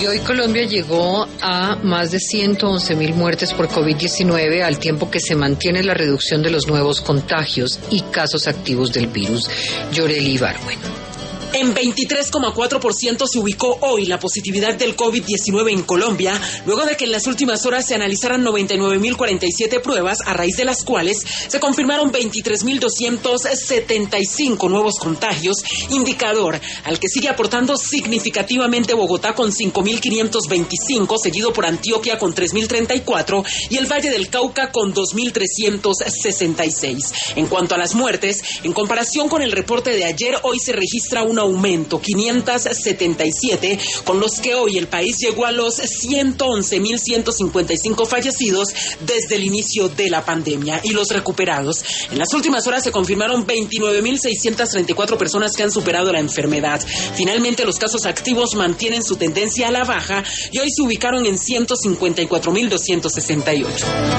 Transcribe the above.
Y hoy Colombia llegó a más de 111.000 muertes por COVID-19, al tiempo que se mantiene la reducción de los nuevos contagios y casos activos del virus. Yoreli Ibargüen. En 23,4% se ubicó hoy la positividad del COVID-19 en Colombia, luego de que en las últimas horas se analizaran 99.047 pruebas, a raíz de las cuales se confirmaron 23.275 nuevos contagios, indicador al que sigue aportando significativamente Bogotá con 5.525, seguido por Antioquia con 3.034 y el Valle del Cauca con 2.366. En cuanto a las muertes, en comparación con el reporte de ayer, hoy se registra un aumento, 577, con los que hoy el país llegó a los 111.155 fallecidos desde el inicio de la pandemia. Y los recuperados, en las últimas horas se confirmaron 29.634 personas que han superado la enfermedad. Finalmente, los casos activos mantienen su tendencia a la baja y hoy se ubicaron en 154.268.